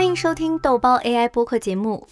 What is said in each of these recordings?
欢迎收听豆包 AI 播客节目。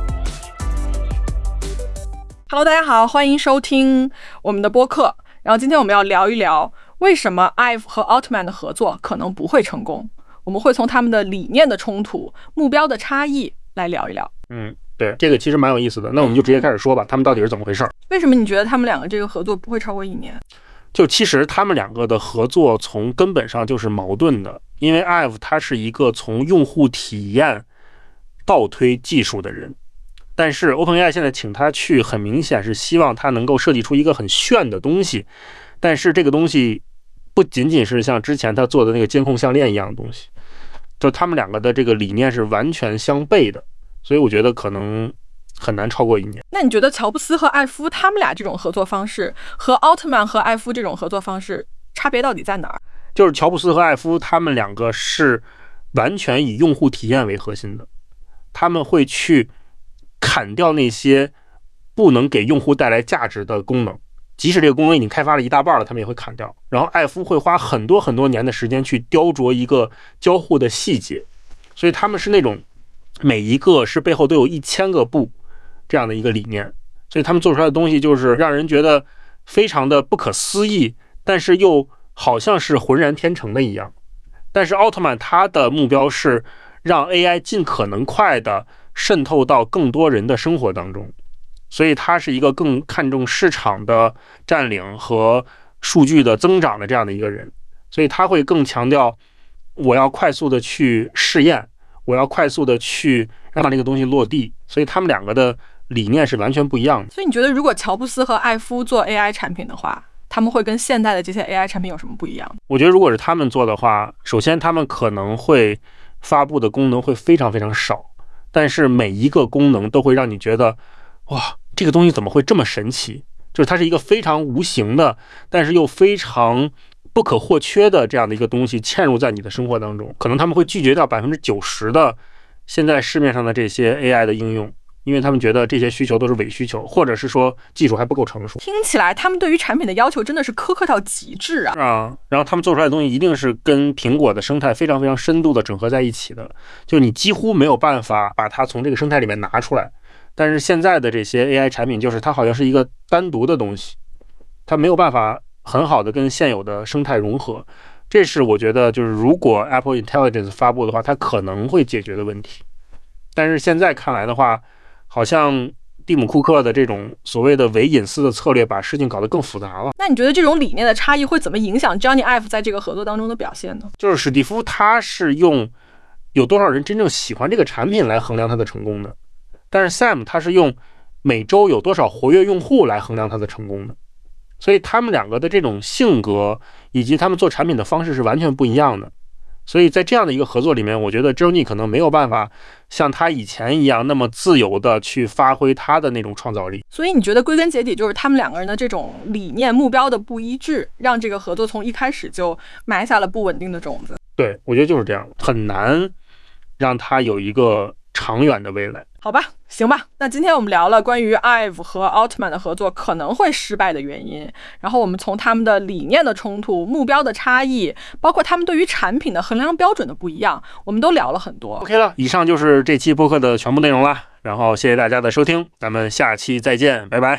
Hello， 大家好，欢迎收听我们的播客。然后今天我们要聊一聊为什么 IVE 和奥特曼的合作可能不会成功。我们会从他们的理念的冲突、目标的差异来聊一聊。 对，这个其实蛮有意思的。那我们就直接开始说吧，他们到底是怎么回事？ 为什么你觉得他们两个这个合作不会超过1年？ 就其实他们两个的合作从根本上就是矛盾的，因为 IVE 它是一个从用户体验倒推技术的人，但是 OpenAI 现在请他去，很明显是希望他能够设计出一个很炫的东西，但是这个东西不仅仅是像之前他做的那个监控项链一样的东西，就他们两个的这个理念是完全相悖的，所以我觉得可能很难超过1年。 那你觉得乔布斯和艾夫他们俩这种合作方式和奥特曼和艾夫这种合作方式差别到底在哪儿？ 就是乔布斯和艾夫他们两个是完全以用户体验为核心的，他们会去砍掉那些不能给用户带来价值的功能，即使这个功能已经开发了一大半了，他们也会砍掉。然后艾夫会花很多年的时间去雕琢一个交互的细节，所以他们是那种每一个是背后都有1000个步这样的一个理念，所以他们做出来的东西就是让人觉得非常的不可思议，但是又好像是浑然天成的一样。但是奥特曼他的目标是让 AI 尽可能快的渗透到更多人的生活当中，所以他是一个更看重市场的占领和数据的增长的这样的一个人，所以他会更强调我要快速的去试验，我要快速的去让这个东西落地，所以他们两个的理念是完全不一样的。 所以你觉得如果乔布斯和艾夫做 AI 产品的话，他们会跟现代的这些 AI 产品有什么不一样？ 我觉得如果是他们做的话，首先他们可能会发布的功能会非常非常少，但是每一个功能都会让你觉得哇，这个东西怎么会这么神奇，就是它是一个非常无形的但是又非常不可或缺的这样的一个东西嵌入在你的生活当中。可能他们会拒绝掉90%的现在市面上的这些 AI 的应用，因为他们觉得这些需求都是伪需求，或者是说技术还不够成熟。 听起来他们对于产品的要求真的是苛刻到极致啊！ 然后他们做出来的东西一定是跟苹果的生态非常非常深度的整合在一起的，就你几乎没有办法把它从这个生态里面拿出来。但是现在的这些 AI 产品就是它好像是一个单独的东西，它没有办法很好的跟现有的生态融合，这是我觉得就是如果 Apple Intelligence 发布的话它可能会解决的问题。但是现在看来的话，好像蒂姆·库克的这种所谓的伪隐私的策略把事情搞得更复杂了。 那你觉得这种理念的差异会怎么影响 Johnny Ive 在这个合作当中的表现呢？ 就是史蒂夫他是用有多少人真正喜欢这个产品来衡量他的成功的，但是 Sam 他是用每周有多少活跃用户来衡量他的成功的，所以他们两个的这种性格以及他们做产品的方式是完全不一样的。所以在这样的一个合作里面，我觉得 Johnny 可能没有办法像他以前一样那么自由的去发挥他的那种创造力。 所以你觉得归根结底就是他们两个人的这种理念目标的不一致，让这个合作从一开始就埋下了不稳定的种子？ 对，我觉得就是这样，很难让他有一个长远的未来。 好吧，行吧，那今天我们聊了关于 IVE 和奥特曼的合作可能会失败的原因，然后我们从他们的理念的冲突、目标的差异，包括他们对于产品的衡量标准的不一样，我们都聊了很多。 OK 了，以上就是这期播客的全部内容了，然后谢谢大家的收听，咱们下期再见，拜拜。